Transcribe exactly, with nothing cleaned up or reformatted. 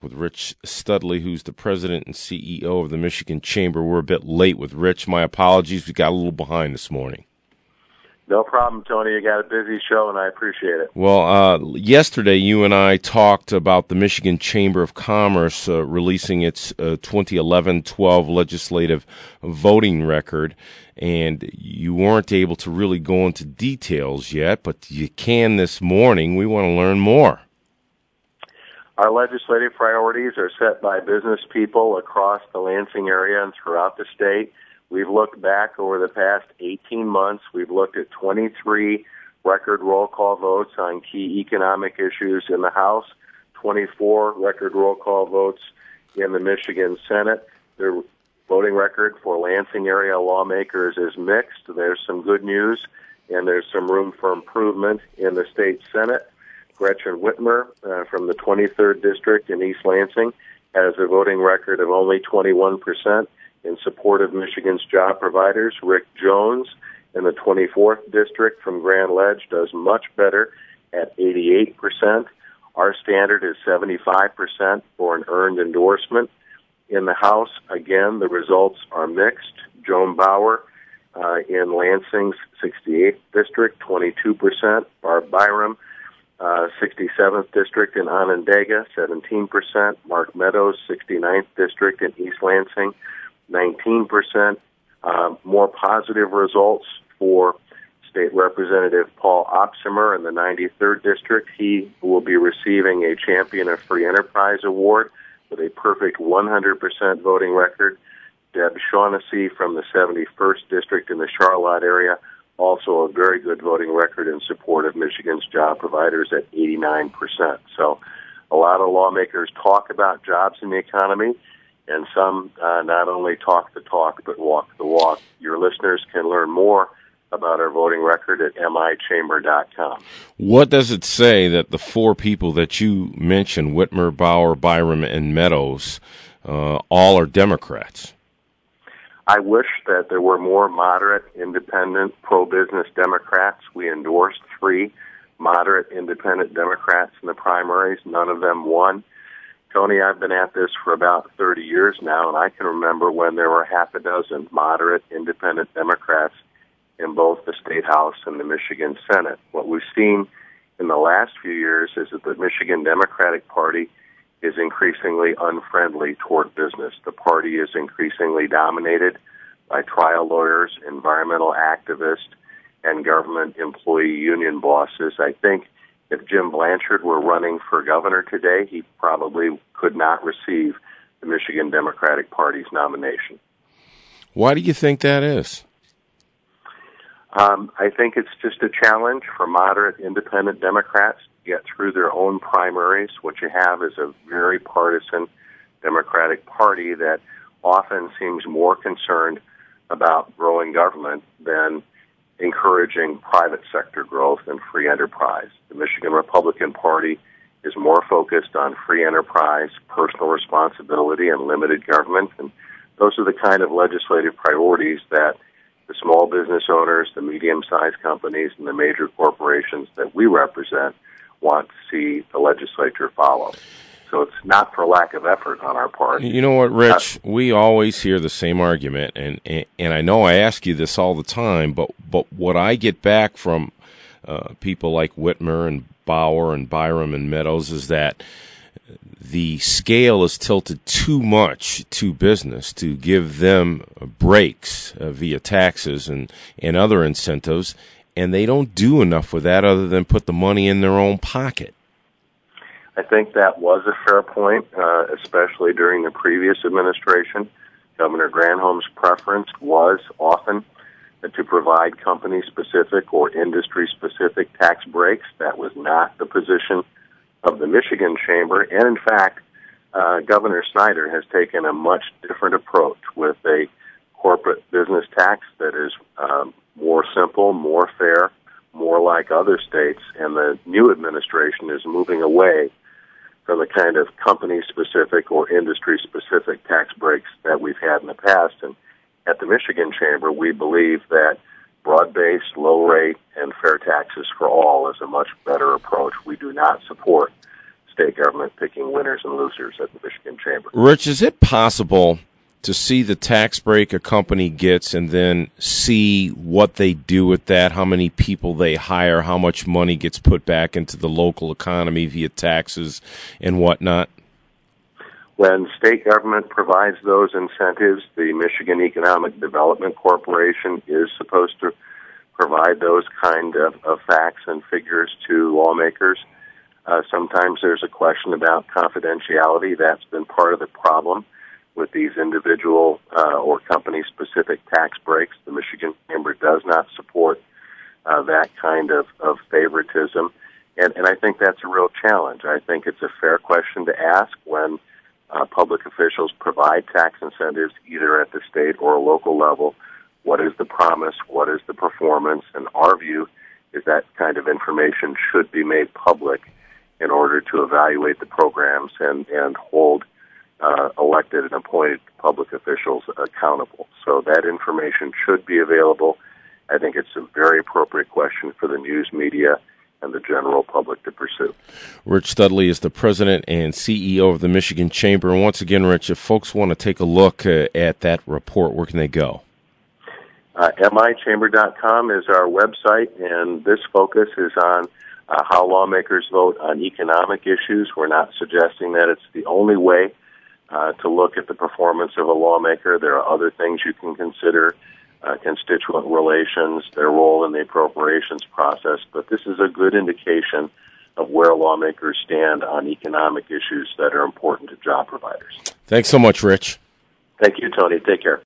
with Rich Studley, who's the president and C E O of the Michigan Chamber. We're a bit late with Rich. My apologies. We got a little behind this morning. No problem, Tony. You got a busy show, and I appreciate it. Well, uh, yesterday you and I talked about the Michigan Chamber of Commerce uh, releasing its uh, twenty eleven twelve legislative voting record, and you weren't able to really go into details yet, but you can this morning. We want to learn more. Our legislative priorities are set by business people across the Lansing area and throughout the state. We've looked back over the past eighteen months. We've looked at twenty-three record roll call votes on key economic issues in the House, twenty-four record roll call votes in the Michigan Senate. The voting record for Lansing area lawmakers is mixed. There's some good news, and there's some room for improvement in the state Senate. Gretchen Whitmer uh, from the twenty-third District in East Lansing has a voting record of only twenty-one percent. In support of Michigan's job providers. Rick Jones in the twenty-fourth District from Grand Ledge does much better at eighty-eight percent. Our standard is seventy-five percent for an earned endorsement. In the House, again, the results are mixed. Joan Bauer uh, in Lansing's sixty-eighth District, twenty-two percent. Barb Byram, uh, sixty-seventh District in Onondaga, seventeen percent. Mark Meadows, sixty-ninth District in East Lansing, nineteen percent. Uh, more positive results for State Representative Paul Opsimer in the ninety-third District. He will be receiving a Champion of Free Enterprise Award with a perfect one hundred percent voting record. Deb Shaughnessy from the seventy-first District in the Charlotte area, also a very good voting record in support of Michigan's job providers at eighty-nine percent. So a lot of lawmakers talk about jobs in the economy, and some uh, not only talk the talk, but walk the walk. Your listeners can learn more about our voting record at m i chamber dot com. What does it say that the four people that you mentioned, Whitmer, Bauer, Byram, and Meadows, uh, all are Democrats? I wish that there were more moderate, independent, pro-business Democrats. We endorsed three moderate, independent Democrats in the primaries. None of them won. Tony, I've been at this for about thirty years now, and I can remember when there were half a dozen moderate, independent Democrats in both the State House and the Michigan Senate. What we've seen in the last few years is that the Michigan Democratic Party is increasingly unfriendly toward business. The party is increasingly dominated by trial lawyers, environmental activists, and government employee union bosses. I think if Jim Blanchard were running for governor today, he probably could not receive the Michigan Democratic Party's nomination. Why do you think that is? Um, I think it's just a challenge for moderate, independent Democrats to get through their own primaries. What you have is a very partisan Democratic Party that often seems more concerned about growing government than encouraging private sector growth and free enterprise. The Michigan Republican Party is more focused on free enterprise, personal responsibility, and limited government. And those are the kind of legislative priorities that the small business owners, the medium-sized companies, and the major corporations that we represent want to see the legislature follow. So it's not for lack of effort on our part. You know what, Rich? Uh, we always hear the same argument, and, and and I know I ask you this all the time, but but what I get back from uh, people like Whitmer and Bauer and Byram and Meadows is that the scale is tilted too much to business to give them breaks uh, via taxes and, and other incentives, and they don't do enough with that other than put the money in their own pocket. I think that was a fair point, uh, especially during the previous administration. Governor Granholm's preference was often to provide company-specific or industry-specific tax breaks. That was not the position of the Michigan Chamber. And, in fact, uh, Governor Snyder has taken a much different approach with a corporate business tax that is um, more simple, more fair, more like other states. And the new administration is moving away from the kind of company-specific or industry-specific tax breaks that we've had in the past. And at the Michigan Chamber, we believe that broad-based, low-rate, and fair taxes for all is a much better approach. We do not support state government picking winners and losers at the Michigan Chamber. Rich, is it possible to see the tax break a company gets and then see what they do with that, how many people they hire, how much money gets put back into the local economy via taxes and whatnot? When state government provides those incentives, the Michigan Economic Development Corporation is supposed to provide those kind of, of facts and figures to lawmakers. Uh, sometimes there's a question about confidentiality. That's been part of the problem with these individual uh, or company-specific tax breaks. The Michigan Chamber does not support uh, that kind of, of favoritism, and, and I think that's a real challenge. I think it's a fair question to ask when uh, public officials provide tax incentives either at the state or local level. What is the promise? What is the performance? And our view is that kind of information should be made public in order to evaluate the programs and, and hold uh, elected and appointed public officials accountable. So that information should be available. I think it's a very appropriate question for the news media and the general public to pursue. Rich Studley is the president and C E O of the Michigan Chamber. And once again, Rich, if folks want to take a look uh, at that report, where can they go? Uh, M I chamber dot com is our website, and this focus is on uh, how lawmakers vote on economic issues. We're not suggesting that it's the only way uh, to look at the performance of a lawmaker. There are other things you can consider, uh, constituent relations, their role in the appropriations process, but this is a good indication of where lawmakers stand on economic issues that are important to job providers. Thanks so much, Rich. Thank you, Tony. Take care.